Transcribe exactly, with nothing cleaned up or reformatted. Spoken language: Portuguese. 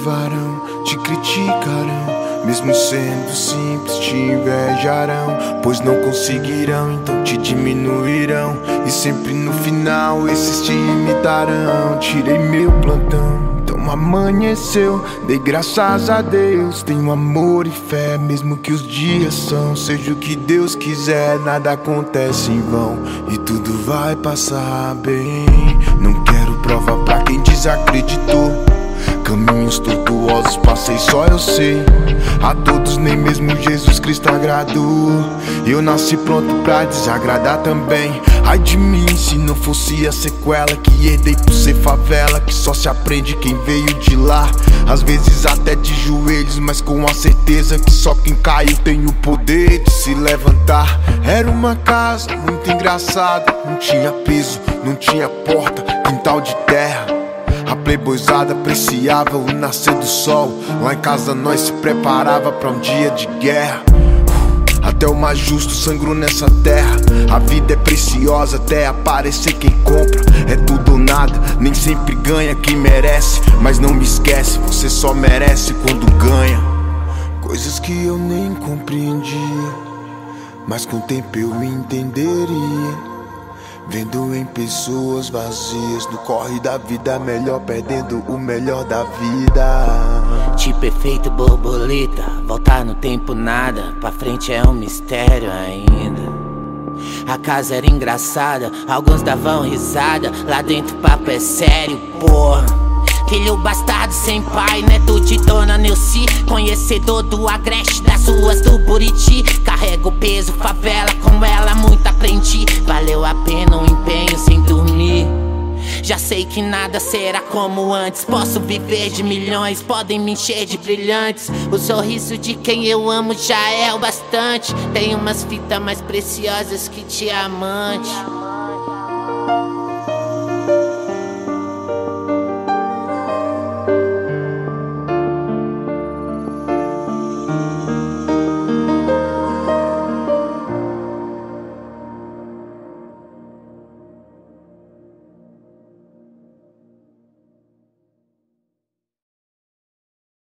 observarão, te criticarão, mesmo sendo simples te invejarão, pois não conseguirão, então te diminuirão, e sempre no final esses te imitarão. Tirei meu plantão, então amanheceu, dei graças a Deus. Tenho amor e fé, mesmo que os dias são. Seja o que Deus quiser, nada acontece em vão, e tudo vai passar bem. Não quero prova pra quem desacreditou, caminhos tortuosos passei, só eu sei. A todos nem mesmo Jesus Cristo agradou. Eu nasci pronto pra desagradar também. Ai de mim se não fosse a sequela que herdei por ser favela, que só se aprende quem veio de lá. Às vezes até de joelhos, mas com a certeza que só quem caiu tem o poder de se levantar. Era uma casa muito engraçada, não tinha piso, não tinha porta, quintal de terra. A playboyzada apreciava o nascer do sol. Lá em casa nós se preparava pra um dia de guerra. Até o mais justo sangrou nessa terra. A vida é preciosa até aparecer quem compra. É tudo ou nada, nem sempre ganha quem merece. Mas não me esquece, você só merece quando ganha. Coisas que eu nem compreendia, mas com o tempo eu entenderia. Vendo em pessoas vazias, no corre da vida melhor, perdendo o melhor da vida. Tipo efeito borboleta, voltar no tempo nada, pra frente é um mistério ainda. A casa era engraçada, alguns davam risada, lá dentro o papo é sério, porra. Filho bastardo sem pai, neto de Dona Neuci, conhecedor do Agreste, das ruas do Buriti. Carrego peso, favela, com ela muito aprendi. Valeu a pena o empenho sem dormir. Já sei que nada será como antes. Posso viver de milhões, podem me encher de brilhantes. O sorriso de quem eu amo já é o bastante. Tem umas fitas mais preciosas que diamante.